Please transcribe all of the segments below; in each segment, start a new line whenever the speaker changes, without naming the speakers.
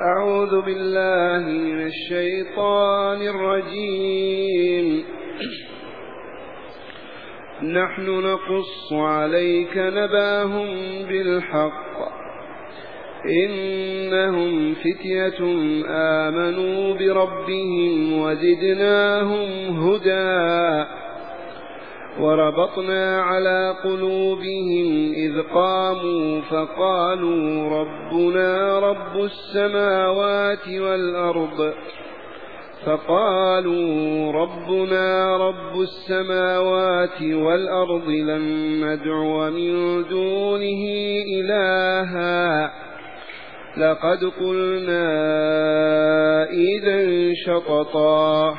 أعوذ بالله من الشيطان الرجيم. نحن نقص عليك نبأهم بالحق إنهم فتية آمنوا بربهم وزدناهم هدى وربطنا على قلوبهم إذ قاموا فقالوا ربنا رب السماوات والأرض لن ندعو من دونه إلها لقد قلنا إذا شططا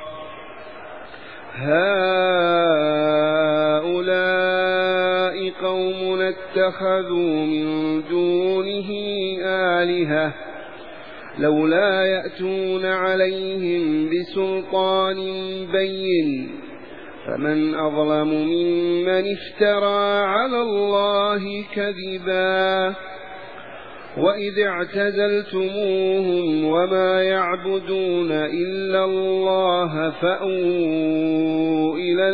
هؤلاء قوم اتخذوا من دونه آلهة لولا يأتون عليهم بسلطان بين فمن أظلم ممن افترى على الله كذبا وإذ اعتزلتموهم وما يعبدون إلا الله فأووا إلى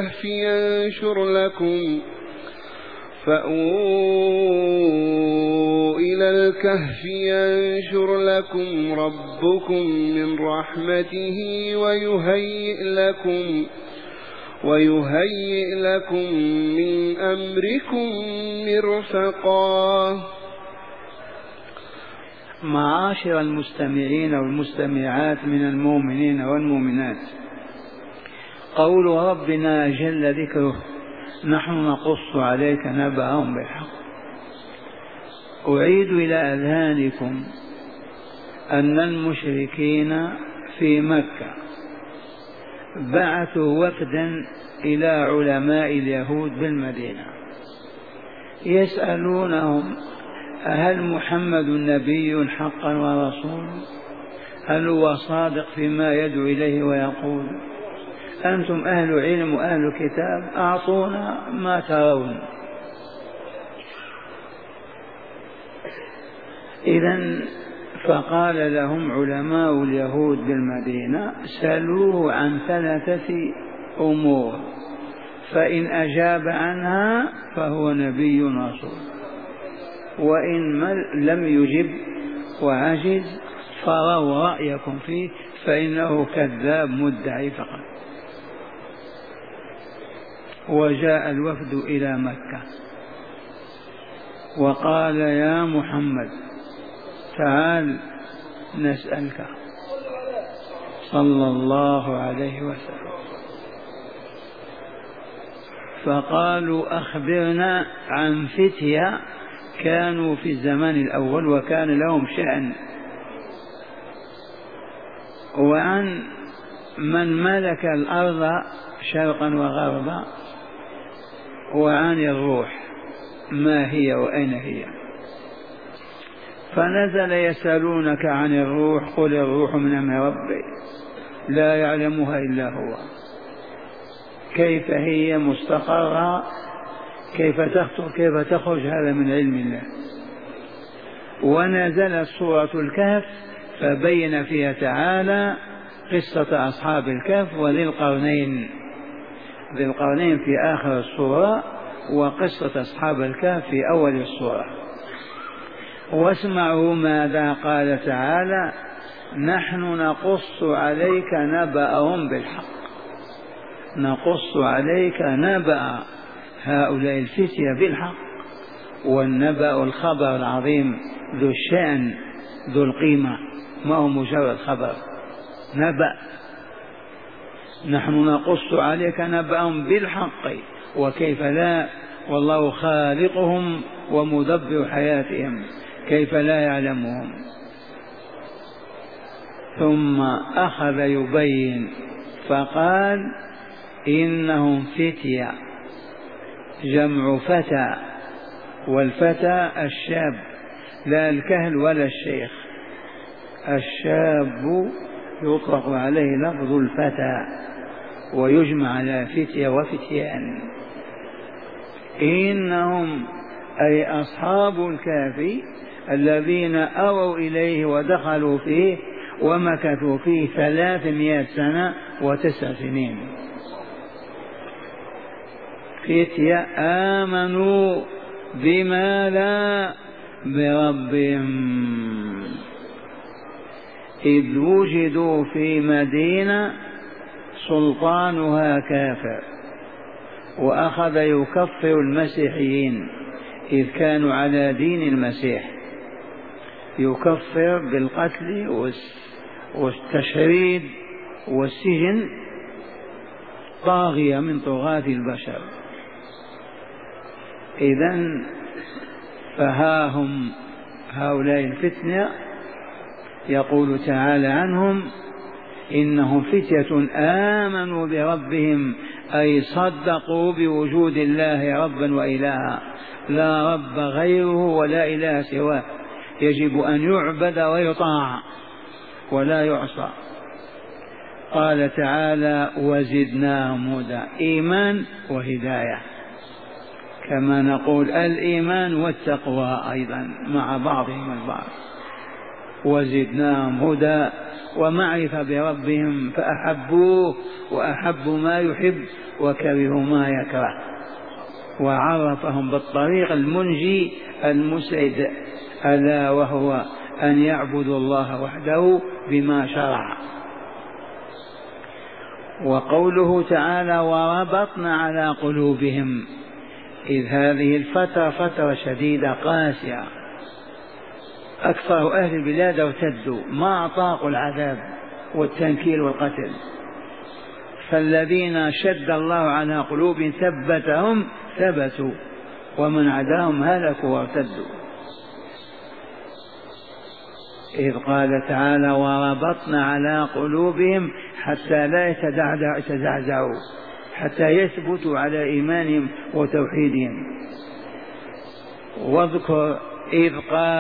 الكهف ينشر لكم ربكم من رحمته ويهيئ لكم من أمركم مرفقا.
معاشر المستمعين والمستمعات من المؤمنين والمؤمنات، قول ربنا جل ذكره نحن نقص عليك نبأهم بالحق. أعيد إلى أذهانكم أن المشركين في مكة بعثوا وفدا إلى علماء اليهود بالمدينة يسألونهم هل محمد نبي حقا ورسول؟ هل هو صادق فيما يدعو إليه ويقول؟ أنتم أهل علم وأهل كتاب، أعطونا ما ترون. إذن فقال لهم علماء اليهود بالمدينة سألوه عن 3 أمور، فإن أجاب عنها فهو نبي رسول، وإن لم يجب وعجز فروا رأيكم فيه فإنه كذاب مدعي فقط. وجاء الوفد إلى مكة وقال يا محمد تعال نسألك صلى الله عليه وسلم. فقالوا أخبرنا عن فتية كانوا في الزمان الأول وكان لهم شأن، وعن من ملك الأرض شرقا وغربا، وعن الروح ما هي وأين هي. فنزل يسألونك عن الروح قل الروح من أمر ربي لا يعلمها إلا هو، كيف هي مستقرة، كيف تخطر، كيف تخرج، هذا من علم الله. ونزلت سورة الكهف فبين فيها تعالى قصة أصحاب الكهف وذي القرنين في آخر السورة، وقصة أصحاب الكهف في أول السورة. واسمعوا ماذا قال تعالى نحن نقص عليك نبأهم بالحق. نقص عليك نبأ هؤلاء الفتية بالحق، والنبأ الخبر العظيم ذو الشأن ذو القيمة، ما هو مجرد خبر، نبأ. نحن نقص عليك نبأهم بالحق وكيف لا، والله خالقهم ومدبر حياتهم، كيف لا يعلمهم. ثم أخذ يبين فقال إنهم فتية، جمع فتى، والفتى الشاب لا الكهل ولا الشيخ. الشاب يطلق عليه لفظ الفتى ويجمع على فتية وفتيان. إنهم أي أصحاب الكهف الذين أووا إليه ودخلوا فيه ومكثوا فيه 300 سنة و9 سنين. فتية آمنوا بما لا بربهم إذ وجدوا في مدينة سلطانها كافر، وأخذ يكفر المسيحيين إذ كانوا على دين المسيح، يكفر بالقتل والتشريد والسجن، طاغية من طغاة البشر. إذن فها هم هؤلاء الفتنة يقول تعالى عنهم إنهم فتية آمنوا بربهم، أي صدقوا بوجود الله ربا وإلها، لا رب غيره ولا إله سواه، يجب أن يعبد ويطاع ولا يعصى. قال تعالى وزدناهم هدى، إيمان وهداية، كما نقول الإيمان والتقوى أيضا مع بعضهم البعض. وزدناهم هدى ومعرفة بربهم فأحبوه وأحبوا ما يحب وكرهوا ما يكره، وعرفهم بالطريق المنجي المسعد، ألا وهو أن يعبدوا الله وحده بما شرع. وقوله تعالى وربطنا على قلوبهم، إذ هذه الفترة فترة شديدة قاسية، أكثر أهل البلاد ارتدوا، ما أطاقوا العذاب والتنكيل والقتل، فالذين شد الله على قلوبهم ثبتهم ثبتوا، ومن عداهم هلكوا وارتدوا. إذ قال تعالى وربطنا على قلوبهم حتى لا يتزعزعوا، حتى يثبتوا على إيمانهم وتوحيدهم. واذكر إذ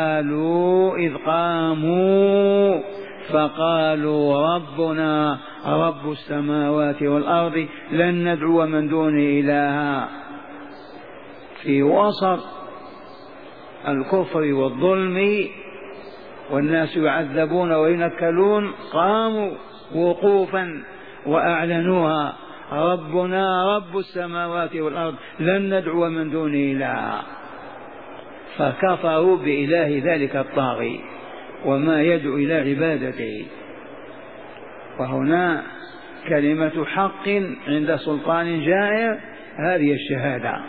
قاموا فقالوا ربنا رب السماوات والأرض لن ندعو من دونه إلها. في وسط الكفر والظلم والناس يعذبون وينكلون قاموا وقوفا وأعلنوها ربنا رب السماوات والأرض لن ندعو من دونه إلها، فكفروا بإله ذلك الطاغي وما يدعو إلى عبادته. وهنا كلمة حق عند سلطان جائر، هذه الشهادة.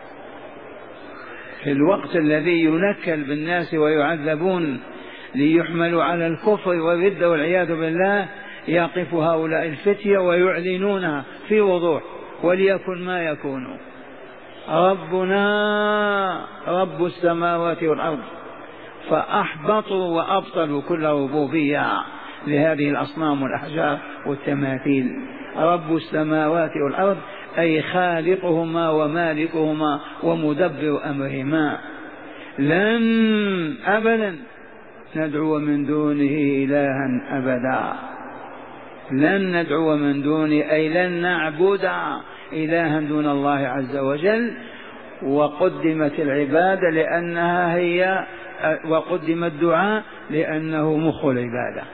في الوقت الذي ينكل بالناس ويعذبون ليحملوا على الكفر والردة والعياذ بالله، يقف هؤلاء الفتية ويعلنونها في وضوح، وليكن ما يكون ربنا رب السماوات والأرض. فأحبطوا وأبطلوا كل ربوبية لهذه الأصنام والأحجار والتماثيل. رب السماوات والأرض أي خالقهما ومالكهما ومدبر أمرهما، لن أبدا ندعو من دونه إلها أبدا، لن ندعو من دونه أي لن نعبد إلها دون الله عز وجل. وقدمت العبادة لأنها هي، وقدم الدعاء لأنه مخ العبادة،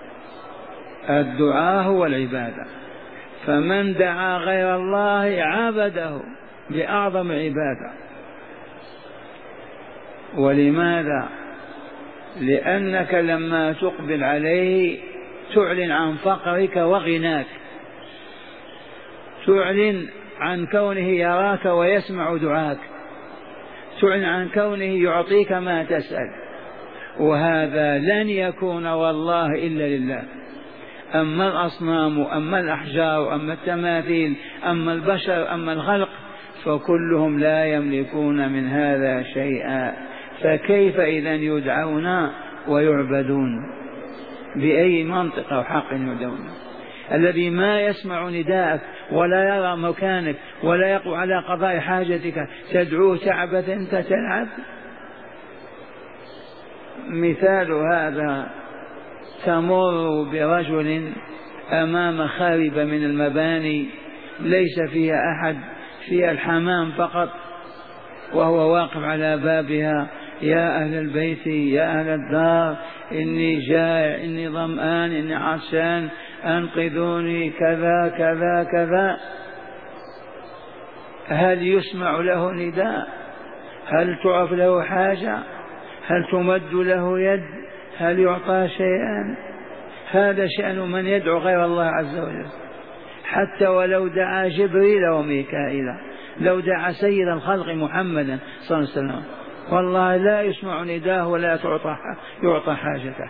الدعاء هو العبادة، فمن دعا غير الله عبده بأعظم عبادة. ولماذا؟ لأنك لما تقبل عليه تعلن عن فقرك وغناك، تعلن عن كونه يراك ويسمع دعاك، تعلن عن كونه يعطيك ما تسأل، وهذا لن يكون والله إلا لله. أما الأصنام أما الأحجار أما التماثيل أما البشر أما الخلق فكلهم لا يملكون من هذا شيئا، فكيف إذن يدعون ويعبدون؟ بأي منطق أو حق يدعون؟ الذي ما يسمع نداءك ولا يرى مكانك ولا يقوى على قضاء حاجتك تدعوه تعبث أنت تلعب. مثال هذا تمر برجل أمام خاربة من المباني ليس فيها أحد، فيها الحمام فقط، وهو واقف على بابها يا أهل البيت يا أهل الدار إني جائع إني ظمآن إني عطشان أنقذوني كذا كذا كذا. هل يسمع له نداء؟ هل تعرف له حاجة؟ هل تمد له يد؟ هل يعطى شيئا؟ هذا شأن من يدعو غير الله عز وجل. حتى ولو دعا جبريل وميكائيل، لو دعا سيد الخلق محمدا صلى الله عليه وسلم، والله لا يسمع نداه ولا يعطى حاجته.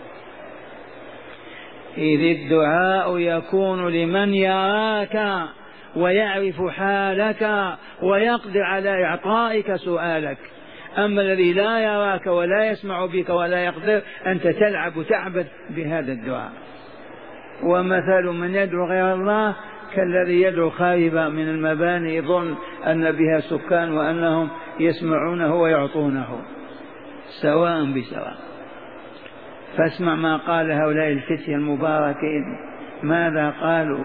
إذ الدعاء يكون لمن يراك ويعرف حالك ويقدر على إعطائك سؤالك. أما الذي لا يراك ولا يسمع بك ولا يقدر، أنت تلعب وتعبد بهذا الدعاء. ومثل من يدعو غير الله كالذي يدعو خاربا من المباني يظن أن بها سكان وأنهم يسمعونه ويعطونه، سواء بسواء. فاسمع ما قال هؤلاء الفتية المباركين. ماذا قالوا؟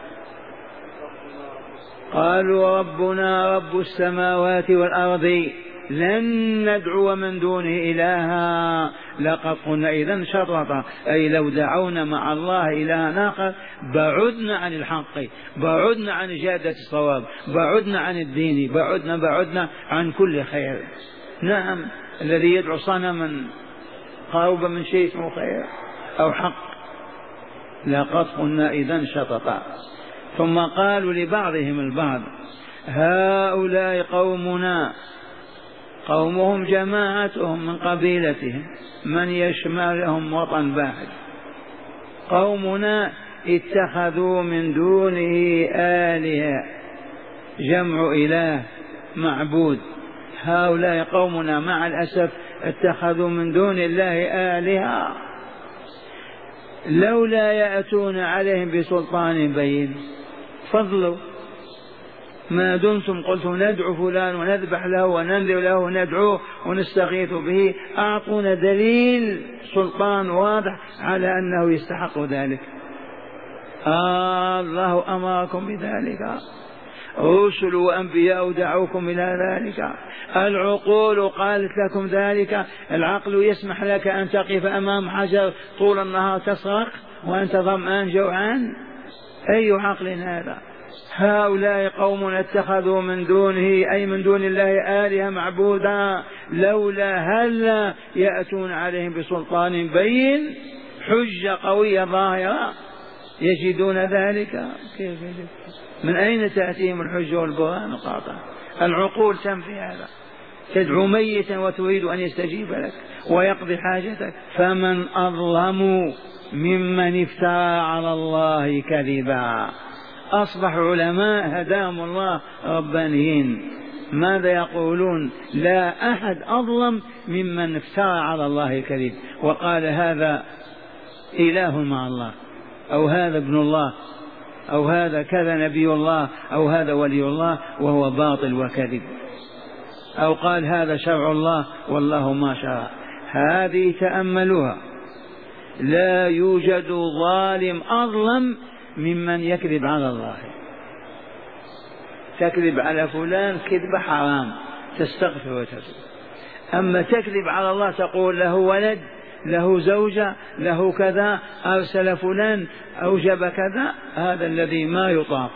قالوا ربنا رب السماوات والأرض لن ندعو من دونه إلها لقد قلنا إذن شططا، أي لو دعونا مع الله إلها آخر بعدنا عن الحق، بعدنا عن جادة الصواب، بعدنا عن الدين، بعدنا عن كل خير. نعم، الذي يدعو صنما قرب من شيء اسمه خير أو حق. لقد قلنا إذن شططا. ثم قالوا لبعضهم البعض هؤلاء قومنا، قومهم جماعتهم من قبيلتهم من يشملهم وطن باحث، قومنا اتخذوا من دونه آلهة، جمع إله معبود. هؤلاء قومنا مع الأسف اتخذوا من دون الله آلهة لولا يأتون عليهم بسلطان بين. فضلوا ما دمتم قلتم ندعو فلان ونذبح له وننذر له وندعوه ونستغيث به، أعطونا دليل سلطان واضح على أنه يستحق ذلك. الله أمركم بذلك، رسل وأنبياء دعوكم إلى ذلك، العقول قالت لكم ذلك. العقل يسمح لك أن تقف أمام حجر طول النهار تصرخ وأنت ظمآن جوعان؟ أي عقل هذا؟ هؤلاء قوم اتخذوا من دونه أي من دون الله آلهة معبودا لولا هل يأتون عليهم بسلطان بين، حجة قوية ظاهرة يجدون ذلك؟ كيف يجد؟ من أين تأتيهم الحجة والبرهان القاطع؟ العقول تنفي هذا. تدعو ميتا وتريد أن يستجيب لك ويقضي حاجتك. فمن أظلم ممن افترى على الله كذبا. أصبح علماء هداهم الله ربانيين ماذا يقولون؟ لا أحد أظلم ممن افترى على الله كذب وقال هذا إله مع الله، أو هذا ابن الله، أو هذا كذا نبي الله، أو هذا ولي الله، وهو باطل وكذب. أو قال هذا شرع الله والله ما شرع. هذه تأملوها، لا يوجد ظالم أظلم ممن يكذب على الله. تكذب على فلان كذب حرام تستغفر وتتوب، أما تكذب على الله تقول له ولد، له زوجة، له كذا، أرسل فلان، أوجب كذا، هذا الذي ما يطاق.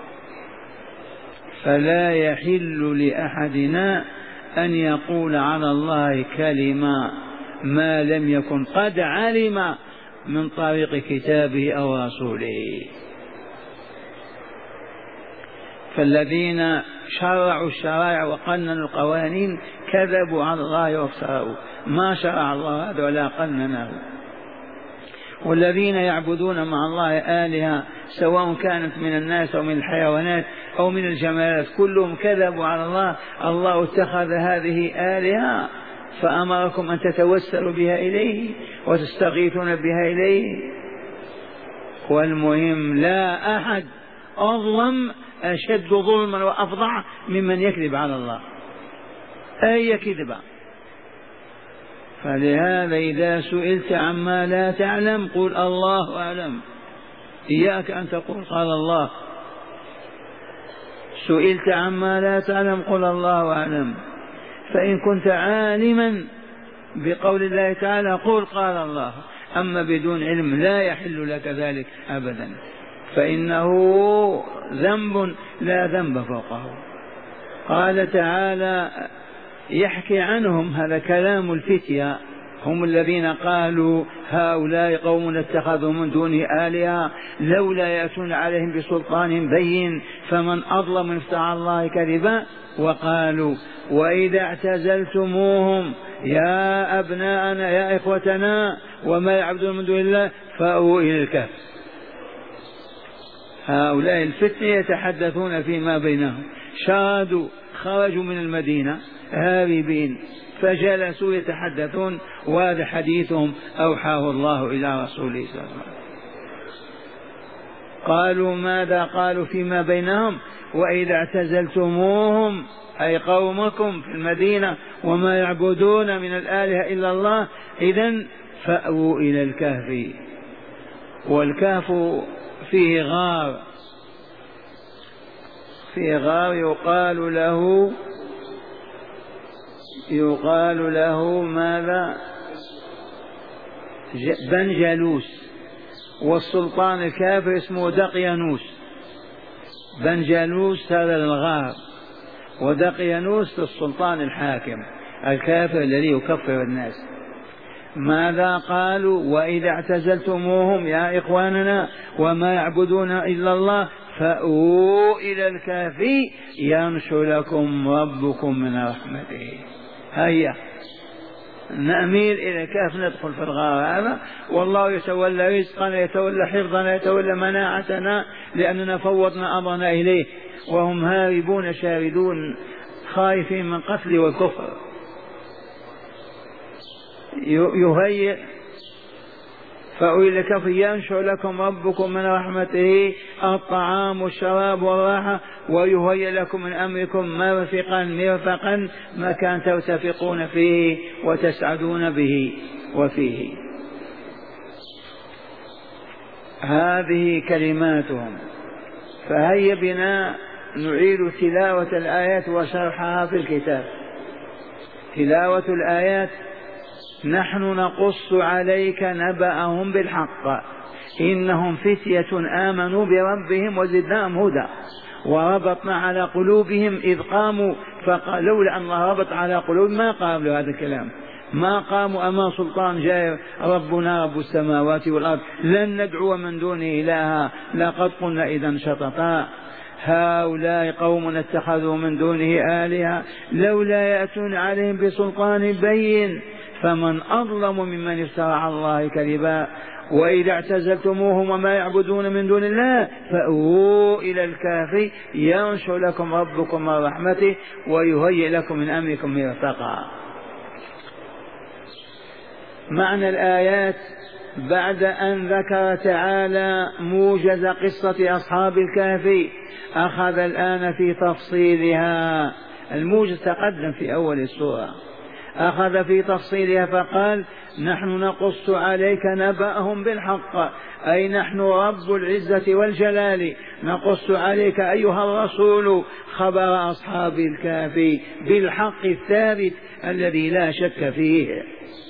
فلا يحل لأحدنا أن يقول على الله كلمة ما لم يكن قد علم من طريق كتابه أو رسوله. فالذين شرعوا الشرائع وقننوا القوانين كذبوا على الله وافتروا، ما شرع الله هذا ولا قننه. والذين يعبدون مع الله آلهة سواء كانت من الناس أو من الحيوانات أو من الجمالات كلهم كذبوا على الله. الله اتخذ هذه آلهة فأمركم أن تتوسلوا بها إليه وتستغيثون بها إليه. والمهم لا أحد أظلم أشد ظلما وأفظع ممن يكذب على الله أي كذبة. فلهذا إذا سئلت عما لا تعلم قل الله أعلم. إياك أن تقول قال الله. سئلت عما لا تعلم قل الله أعلم. فإن كنت عالما بقول الله تعالى قل قال الله، أما بدون علم لا يحل لك ذلك أبدا، فإنه ذنب لا ذنب فوقه. قال تعالى يحكي عنهم، هذا كلام الفتية، هم الذين قالوا هؤلاء قوم اتخذوا من دونه آلهة لولا يأتون عليهم بسلطان بين فمن أظلم من افترى على الله كذبا. وقالوا وإذا اعتزلتموهم يا أبناءنا يا إخوتنا وما يعبدون من دون الله فأووا إلى الكهف. هؤلاء الفتنة يتحدثون فيما بينهم، شادوا خرجوا من المدينة هاربين فجلسوا يتحدثون، وهذا حديثهم أوحاه الله إلى رسوله صلى الله عليه وسلم. قالوا ماذا قالوا فيما بينهم؟ وإذا اعتزلتموهم أي قومكم في المدينة وما يعبدون من الآلهة إلا الله إذن فأووا إلى الكهف. والكهف فيه غار، فيه غار يقال له ماذا؟ بنجلوس، والسلطان الكافر اسمه دقيانوس. بنجلوس هذا الغار، ودقيانوس السلطان الحاكم الكافر الذي يكفر الناس. ماذا قالوا؟ وإذا اعتزلتموهم يا إخواننا وما يعبدون إلا الله فأووا إلى الكهف ينشر لكم ربكم من رحمته. هيا نأميل إلى الكهف ندخل في الغار هذا، والله يتولى رزقنا، يتولى حفظنا، يتولى مناعتنا، لأننا فوضنا أمرنا إليه، وهم هاربون شاردون خائفين من قتل والكفر. يهيئ فأولي الكهف ينشر لكم ربكم من رحمته الطعام والشراب والراحة، ويهيئ لكم من أمركم مرفقا مكان ترتفقون فيه وتسعدون به وفيه. هذه كلماتهم. فهيا بنا نعيد تلاوة الآيات وشرحها في الكتاب. تلاوة الآيات: نحن نقص عليك نبأهم بالحق إنهم فتية آمنوا بربهم وزدناهم هدى وربطنا على قلوبهم إذ قاموا، لولا أن الله ربط على قلوبهم ما قاموا هذا الكلام، ما قاموا أمام سلطان جاء ربنا رب السماوات والأرض لن ندعو من دونه إلها لقد قلنا إذا شططا. هؤلاء قوم اتخذوا من دونه آلهة لولا يأتون عليهم بسلطان بين فمن أظلم ممن افترى على الله كذبا. وإذا اعتزلتموهم وما يعبدون من دون الله فأووا إلى الكهف ينشر لكم ربكم من رحمته ويهيئ لكم من أمركم مرفقا. معنى الآيات: بعد أن ذكر تعالى موجز قصة أصحاب الكهف أخذ الآن في تفصيلها. الموجز تقدم في أول السورة، أخذ في تفصيلها فقال: نحن نقص عليك نبأهم بالحق، أي نحن رب العزة والجلال نقص عليك أيها الرسول خبر أصحاب الكهف بالحق الثابت الذي لا شك فيه.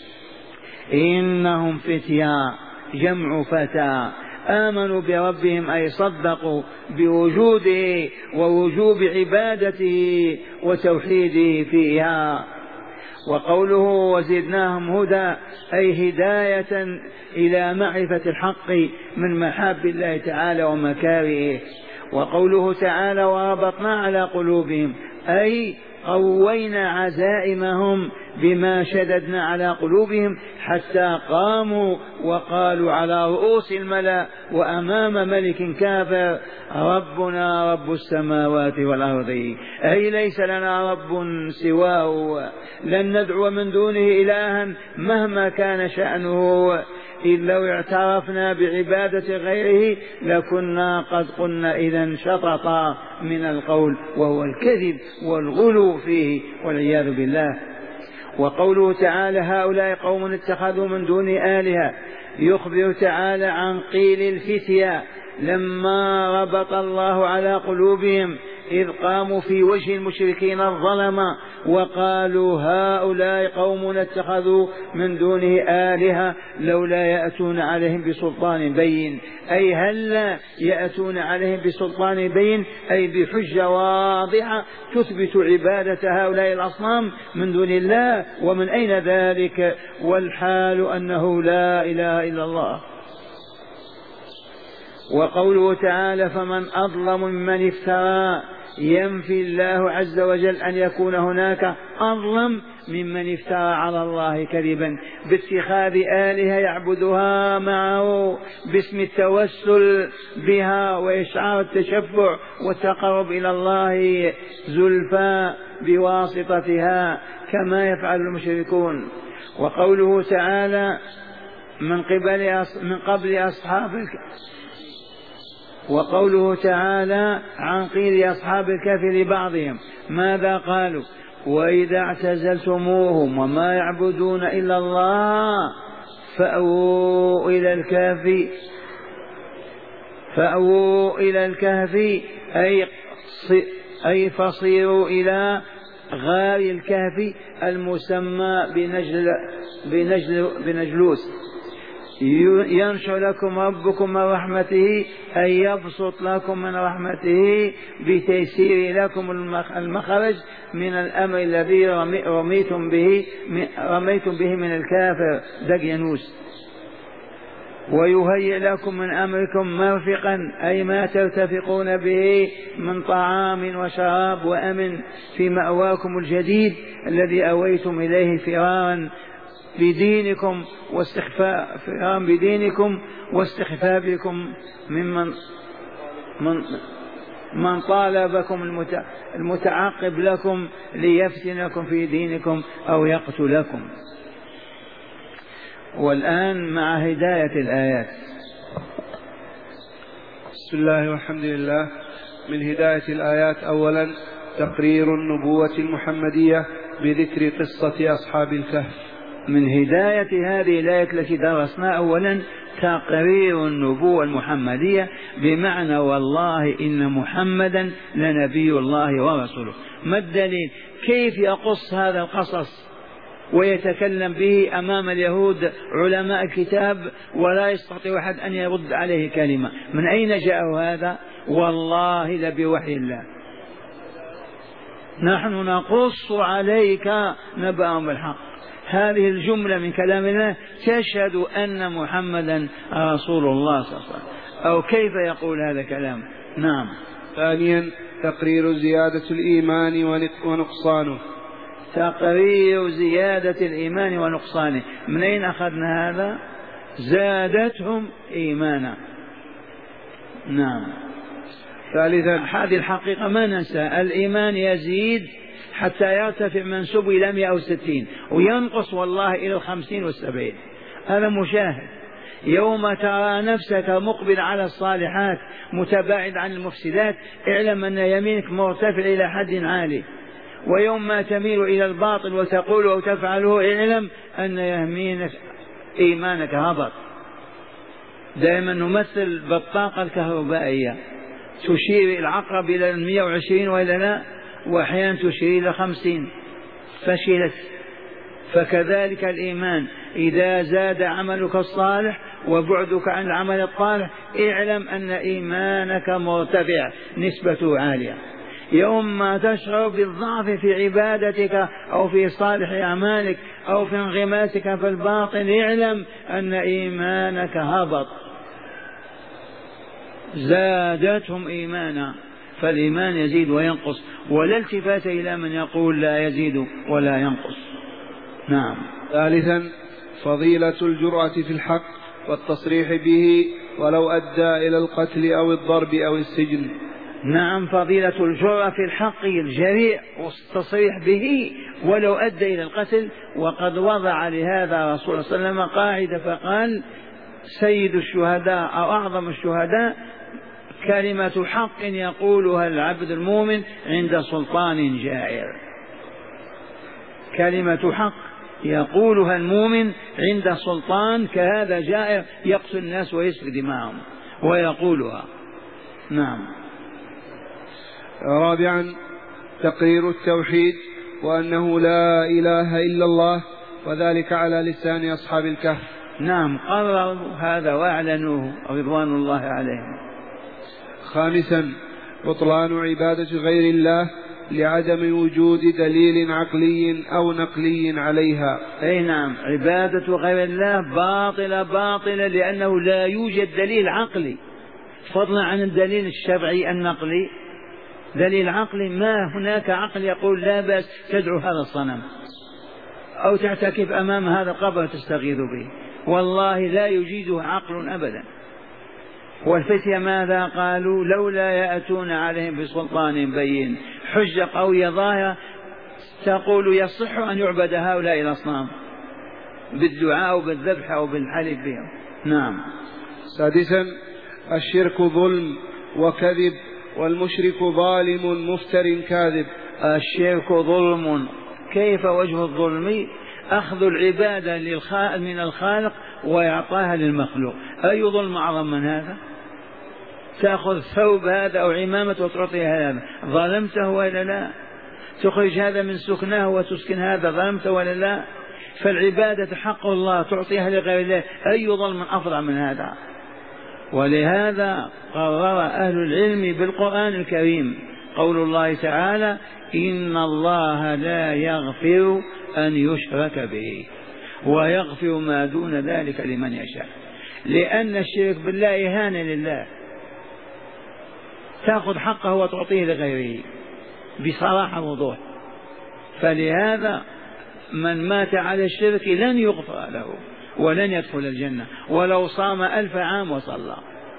إنهم فتيا جمع فتى آمنوا بربهم أي صدقوا بوجوده ووجوب عبادته وتوحيده فيها. وقوله وزدناهم هدى أي هداية إلى معرفة الحق من محاب الله تعالى ومكارهه. وقوله تعالى وربطنا على قلوبهم أي قوينا عزائمهم بما شددنا على قلوبهم حتى قاموا وقالوا على رؤوس الملأ وأمام ملك كافر: ربنا رب السماوات والأرض، أي ليس لنا رب سواه، لن ندعو من دونه إلها مهما كان شأنه، إذ لو اعترفنا بعبادة غيره لكنا قد قلنا إذا شططا من القول، وهو الكذب والغلو فيه والعياذ بالله. وقوله تعالى هؤلاء قوم اتخذوا من دون آلهة، يخبر تعالى عن قيل الفتية لما ربط الله على قلوبهم إذ قاموا في وجه المشركين الظلمة وقالوا هؤلاء قوم اتخذوا من دونه آلهة لولا يأتون عليهم بسلطان بين، أي هل يأتون عليهم بسلطان بين، أي بحجة واضحة تثبت عبادة هؤلاء الأصنام من دون الله. ومن أين ذلك والحال أنه لا إله إلا الله. وقوله تعالى فمن أظلم ممن افترى، ينفي الله عز وجل أن يكون هناك أظلم ممن افترى على الله كذبا باتخاذ آلهة يعبدها معه باسم التوسل بها وإشعار التشفع والتقرب إلى الله زلفى بواسطتها كما يفعل المشركون. وقوله تعالى من قبل أصحاب وقوله تعالى عن قيل أصحاب الكهف لبعضهم ماذا قالوا وإذا اعتزلتموهم وما يعبدون إلا الله فأووا إلى الكهف أي فصيروا إلى غار الكهف المسمى بنجلوس ينشر لكم ربكم من رحمته أي يبسط لكم من رحمته بتيسير لكم المخرج من الأمر الذي رميتم به من الكافر دقيانوس، ويهيئ لكم من أمركم مرفقا أي ما ترتفقون به من طعام وشراب وأمن في مأواكم الجديد الذي أويتم إليه فرارا بدينكم واستخفافكم من طالبكم المتعقب لكم ليفتنكم في دينكم أو يقتلكم. والآن مع هداية الآيات.
بسم الله والحمد لله. من هداية الآيات أولا تقرير النبوة المحمدية بذكر قصة أصحاب الكهف.
من هداية هذه الآية التي درسناها أولا تقرير النبوة المحمدية، بمعنى والله إن محمدا لنبي الله ورسوله. ما الدليل؟ كيف يقص هذا القصص ويتكلم به أمام اليهود علماء الكتاب ولا يستطيع أحد أن يرد عليه كلمة؟ من أين جاء هذا؟ والله لبوحي الله. نحن نقص عليك نبأهم بالحق. هذه الجملة من كلام الله تشهد أن محمدا رسول الله صلى الله عليه وسلم. أو كيف يقول هذا الكلام؟ نعم.
ثانيا تقرير زيادة الإيمان ونقصانه.
تقرير زيادة الإيمان ونقصانه. من أين أخذنا هذا؟ زادتهم إيمانا. نعم.
ثالثا
هذه الحقيقة ما ننسى، الإيمان يزيد حتى يرتفع منسوب إلى 160 وينقص والله إلى 50 و70. هذا مشاهد. يوم ترى نفسك مقبل على الصالحات متباعد عن المفسدات اعلم أن يمينك مرتفع إلى حد عالي، ويوم ما تميل إلى الباطل وتقول أو تفعله اعلم أن يمينك إيمانك هبط. دائما نمثل بالطاقة الكهربائية، تشير العقرب إلى 120 وإلا لا، وأحيانا تشير إلى 50 فشلت. فكذلك الإيمان إذا زاد عملك الصالح وبعدك عن العمل الطالح اعلم أن إيمانك مرتفع نسبته عالية. يوم ما تشعر بالضعف في عبادتك أو في صالح أعمالك أو في انغماسك في الباطن اعلم أن إيمانك هبط. زادتهم إيمانا. فالإيمان يزيد وينقص، ولا التفات إلى من يقول لا يزيد ولا ينقص. نعم.
ثالثا فضيلة الجرأة في الحق والتصريح به ولو أدى إلى القتل أو الضرب أو السجن.
نعم، فضيلة الجرأة في الحق الجريء والتصريح به ولو أدى إلى القتل. وقد وضع لهذا رسول الله صلى الله عليه وسلم قاعدة فقال سيد الشهداء أو أعظم الشهداء كلمة حق يقولها العبد المؤمن عند سلطان جائر. كلمة حق يقولها المؤمن عند سلطان كهذا جائر يقتل الناس ويسفك دماءهم ويقولها. نعم.
رابعا تقرير التوحيد وأنه لا إله إلا الله، وذلك على لسان أصحاب الكهف.
نعم، قرروا هذا وأعلنوه رضوان الله عليهم.
خامسا بطلان عبادة غير الله لعدم وجود دليل عقلي أو نقلي عليها.
أي نعم، عبادة غير الله باطلة لأنه لا يوجد دليل عقلي، فضلا عن الدليل الشرعي النقلي. دليل عقلي ما هناك عقل يقول لا بأس تدعو هذا الصنم أو تعتكف أمام هذا القبر تستغيث به، والله لا يجيزه عقل أبدا. والفتية ماذا قالوا؟ لولا يأتون عليهم بسلطان بين، حجة قوية ظاهرة تقول يصح أن يعبد هؤلاء الأصنام بالدعاء أو بالذبح أو بالحلف بهم. نعم.
سادسا الشرك ظلم وكذب، والمشرك ظالم مفتر كاذب.
الشرك ظلم. كيف وجه الظلم؟ أخذ العبادة من الخالق ويعطاها للمخلوق. أي ظلم أعظم من هذا؟ تأخذ ثوب هذا أو عمامة وتعطيها هذا، ظلمته ولا لا؟ تخرج هذا من سكنه وتسكن هذا، ظلمته ولا لا؟ فالعبادة حق الله تعطيها لغير الله، أي ظلم أفظع من هذا؟ ولهذا قرر أهل العلم بالقرآن الكريم قول الله تعالى: إن الله لا يغفر أن يشرك به ويغفر ما دون ذلك لمن يشاء. لأن الشرك بالله إهانة لله، تأخذ حقه وتعطيه لغيره بصراحة وضوح. فلهذا من مات على الشرك لن يغفر له ولن يدخل الجنة ولو صام 1000 عام وصلى.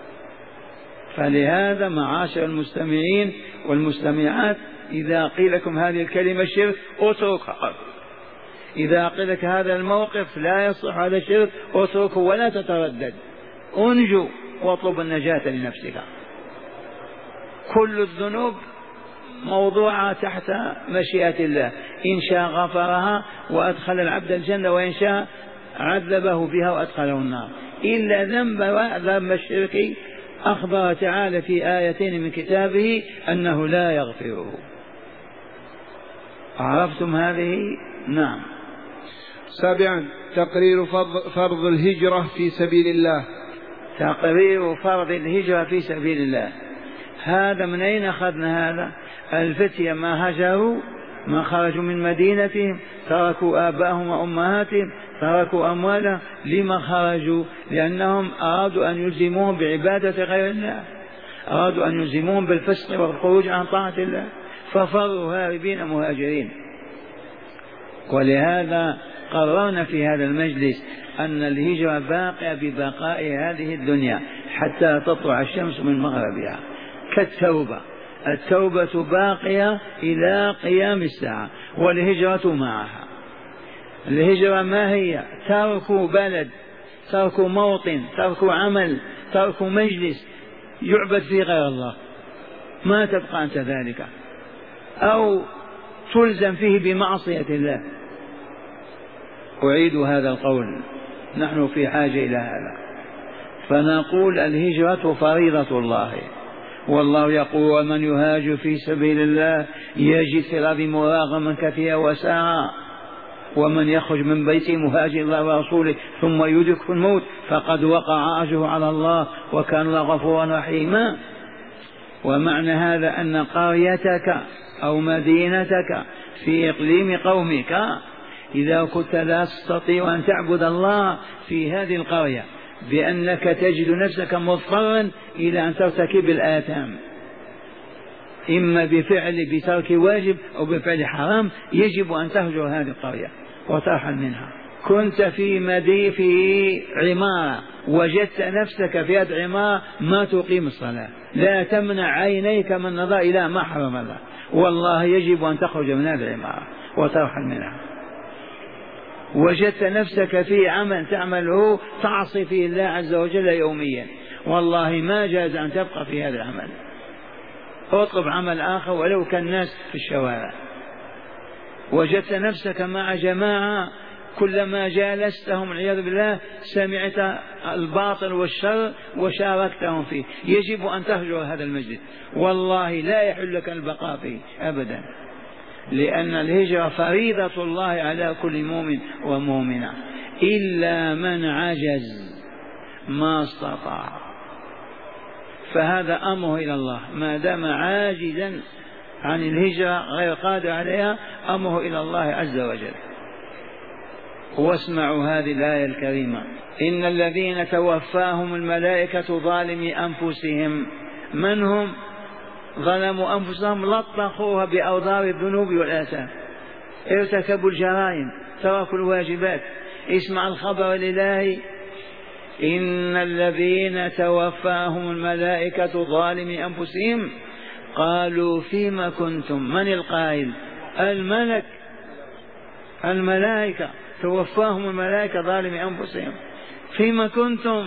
فلهذا معاشر المستمعين والمستمعات، إذا قيل لكم هذه الكلمة الشرك اتركها، إذا قيل لك هذا الموقف لا يصح على الشرك اتركه ولا تتردد، انجو واطلب النجاة لنفسك. كل الذنوب موضوعة تحت مشيئة الله، إن شاء غفرها وأدخل العبد الجنة، وإن شاء عذبه بها وأدخله النار، إلا ذنب الشرك أخبر تعالى في آيتين من كتابه أنه لا يغفره. عرفتم هذه؟ نعم.
سابعا تقرير فرض الهجرة في سبيل الله.
تقرير فرض الهجرة في سبيل الله، هذا من أين أخذنا هذا؟ الفتية ما هجروا، ما خرجوا من مدينتهم، تركوا آباءهم وأمهاتهم، تركوا أموالهم. لما خرجوا؟ لأنهم أرادوا أن يلزموهم بعبادة غير الله، أرادوا أن يلزموهم بالفسق والخروج عن طاعة الله، ففروا هاربين مهاجرين. ولهذا قررنا في هذا المجلس أن الهجرة باقية ببقاء هذه الدنيا حتى تطلع الشمس من مغربها، كالتوبة. التوبة باقية إلى قيام الساعة، والهجرة معها. الهجرة ما هي؟ ترك بلد، ترك موطن، ترك عمل، ترك مجلس يعبد فيه غير الله، ما تبقى أنت ذلك، أو تلزم فيه بمعصية الله. أعيد هذا القول، نحن في حاجة إلى هذا. فنقول الهجرة فريضة الله، والله يقول: ومن يهاجر في سبيل الله يجد في الأرض مراغما كثيرا وسعا، ومن يخرج من بيته مهاجر الله ورسوله ثم يدركه الموت فقد وقع أجره على الله وكان الله غفورا رحيما. ومعنى هذا أن قريتك أو مدينتك في إقليم قومك، إذا كنت لا تستطيع أن تعبد الله في هذه القرية بأنك تجد نفسك مضطرا إلى أن ترتكب الآثام، إما بترك واجب أو بفعل حرام، يجب أن تهجر هذه القرية وترحل منها. كنت في عمارة وجدت نفسك في هذه العمارة ما تقيم الصلاة، لا تمنع عينيك من النظر إلى ما حرم الله، والله يجب أن تخرج من هذه العمارة وترحل منها. وجدت نفسك في عمل تعمله تعصي فيه الله عز وجل يوميا، والله ما جاز أن تبقى في هذا العمل، اطلب عمل آخر ولو كان الناس في الشوارع. وجدت نفسك مع جماعة كلما جالستهم والعياذ بالله سمعت الباطل والشر وشاركتهم فيه. يجب أن تهجر هذا المجلس، والله لا يحل لك البقاء فيه أبدا، لأن الهجرة فريضة الله على كل مؤمن ومؤمنة، إلا من عجز ما استطاع، فهذا أمره إلى الله. ما دام عاجزا عن الهجرة غير قادر عليها أمره إلى الله عز وجل. واسمعوا هذه الآية الكريمة: إن الذين توفاهم الملائكة ظالمي أنفسهم. من هم؟ ظلموا أنفسهم، لطخوها بأوضار الذنوب والآثام، ارتكبوا الجرائم، تركوا الواجبات. اسمع الخبر الإلهي: إن الذين توفاهم الملائكة ظالمي أنفسهم قالوا فيما كنتم. من القائل؟ الملك، الملائكة. توفاهم الملائكة ظالمي أنفسهم. فيما كنتم؟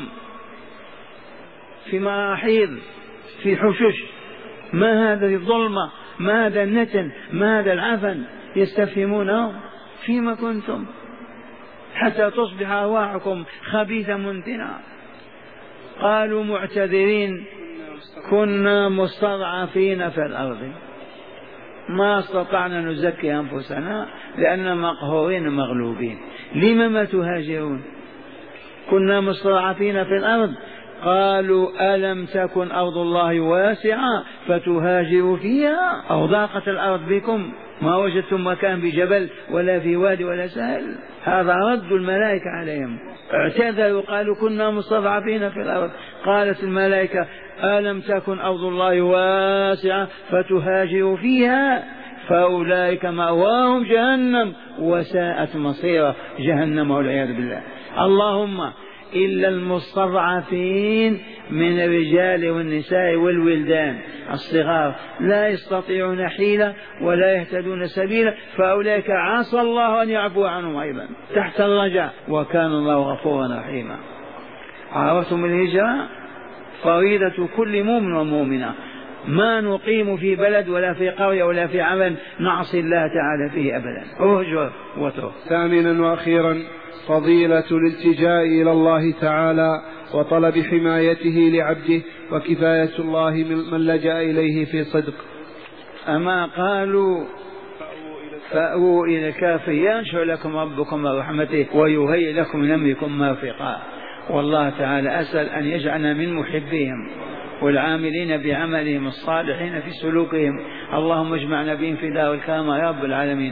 في مراحيض، في حشوش. ما هذه الظلمة؟ ما هذا النتن؟ ما هذا العفن؟ يستفهمونهم فيما كنتم حتى تصبح أرواحكم خبيثة منتنة. قالوا معتذرين: كنا مستضعفين في الأرض ما استطعنا نزكي أنفسنا لأننا مقهورين مغلوبين. لم ما تهاجرون؟ كنا مستضعفين في الأرض. قالوا: ألم تكن أرض الله واسعة فتهاجروا فيها؟ أو ضاقت الأرض بكم ما وجدتم مكان بجبل ولا في وادي ولا سهل؟ هذا رد الملائكة عليهم. اعتذروا، قالوا: كنا مستضعفين في الأرض. قالت الملائكة: ألم تكن أرض الله واسعة فتهاجروا فيها؟ فأولئك مأواهم جهنم وساءت مصيرا. جهنم والعياذ بالله. اللهم إلا المستضعفين من الرجال والنساء والولدان الصغار لا يستطيعون حيلة ولا يهتدون سبيلا، فأولئك عسى الله أن يعفو عنهم أيضا تحت الرجاء، وكان الله غفورا رحيما. عرفتم الهجرة فريضة كل مؤمن ومؤمنة. ما نقيم في بلد ولا في قرية ولا في عمل نعصي الله تعالى فيه أبدا. اهجر وترك.
ثامنا وأخيرا فضيلة الالتجاء إلى الله تعالى وطلب حمايته لعبده، وكفاية الله من لجأ إليه في صدق.
أما قالوا: فأووا إلى الكهف ينشر لكم ربكم من رحمته ويهيئ لكم من أمركم مرفقا. والله تعالى أسأل أن يجعلنا من محبيهم والعاملين بعملهم الصالحين في سلوكهم. اللهم اجمعنا بهم في دار الكرامة يا رب العالمين.